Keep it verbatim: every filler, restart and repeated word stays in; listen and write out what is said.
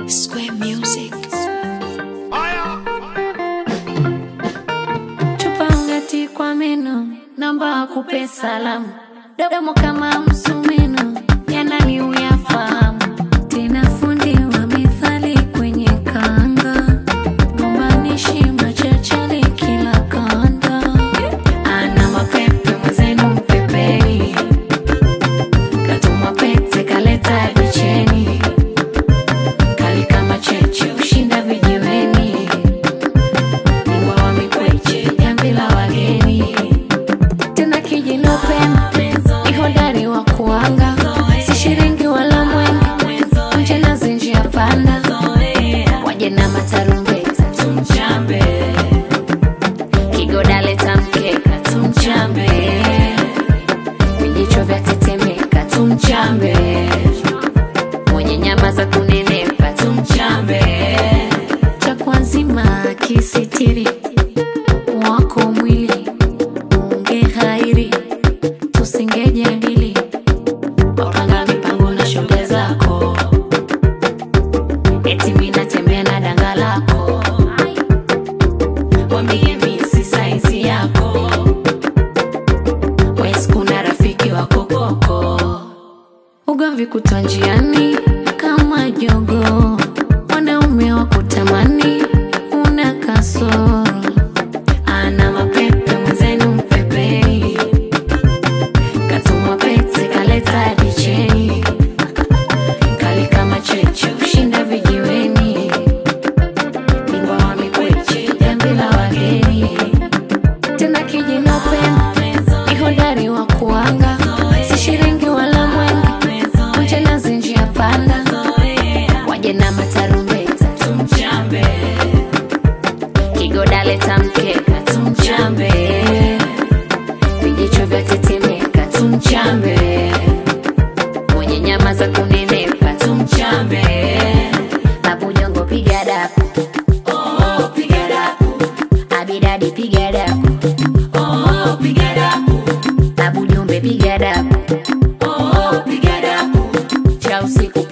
Square Music. Tupangati kwa meno, namba kupe salamu. Domo kama msumeno, yanani uyafahamu. Tena fundi wa mithali kwenye kanga, gombanishi machachali kila kanda. Ana mapepe mwezenu mpepeni, katuma pete kaleta dicheni. Kali kama cheche ushinda vijiweni, ningwa wa mikweche jambi la wageni. Tena kijinopema, ihodari wa kuanga, si shiringi wala mwenge, nje na zinji ya panda. Waje na matarumbeta tumchambe, kigoda leta mkeka tumchambe, vijicho vya tetemeka tumchambe, mwenye nyama za kunenepa tumchambe. Chakwa nzima kisitiri, wako mwili unge hairi, tusingejadili waupanga mipango na shoga zako. Eti mina tembea na danga lako, wambie misi saizi yako. Wesi kuna rafiki wako koko, ugomvi kutwa njiani kama jogo. Wanaume wa kutamani una kasoro, ana mapepe mwezenu mpepei, katuma pete kaleta dicheni. Kali kama cheche ushinda vijiweni, ningwa wa mikweche jambi la wageni. Tena kijinopema, ihodari wa kuanga, si shiringi wala mwenge, nje na zinji ya panda. Waje na matarumbeta tumchambe, kigoda leta mkeka tumchambe, vijicho vya tetemeka tumchambe, mwenye nyama za kunenepa tumchambe. Babu Jongo piga dapu, oh piga dapu. Abidadi piga dapu, oh piga dapu. Babu Jumbe piga dapu, oh piga dapu. Cha usiku